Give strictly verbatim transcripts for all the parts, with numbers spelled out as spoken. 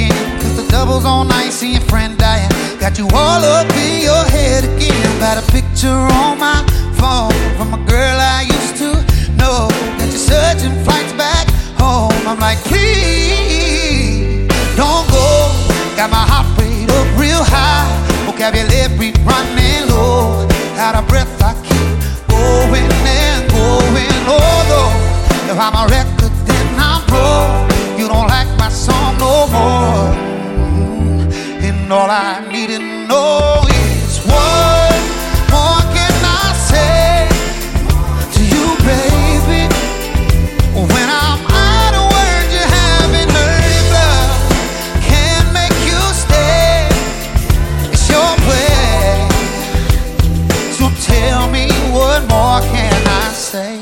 again. Cause the double's on ice and your friend dying. Got you all up in your head again. Got a picture on my phone from a girl I used to know. Got you searching flights back home. I'm like, please, don't go. Got my heart rate up real high. Vocabulary running low. Out of breath I keep going and going. Although if I'm a record then I'm broke. You don't like my song no more. And all I need to know is what more can I say to you, baby? When I'm out of words, you haven't heard it, love. Can't make you stay. It's your way. So tell me, what more can I say?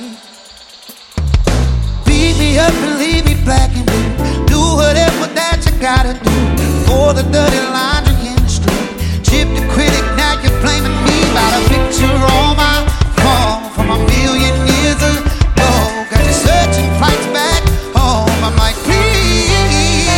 Beat me up and leave me black and blue. Do whatever that you gotta do. For the dirty laundry in the street. Chip the critic, now you're blaming me about a picture on my phone from a million years ago. Got you searching flights back home. I'm like, please,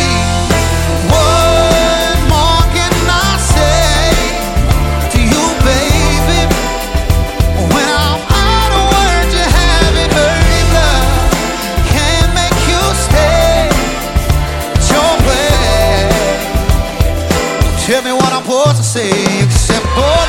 what more can I say to you, baby? When I'm out of words, you haven't heard it, love. Can't make you stay. It's your way. Tell me what I'm supposed to say, except for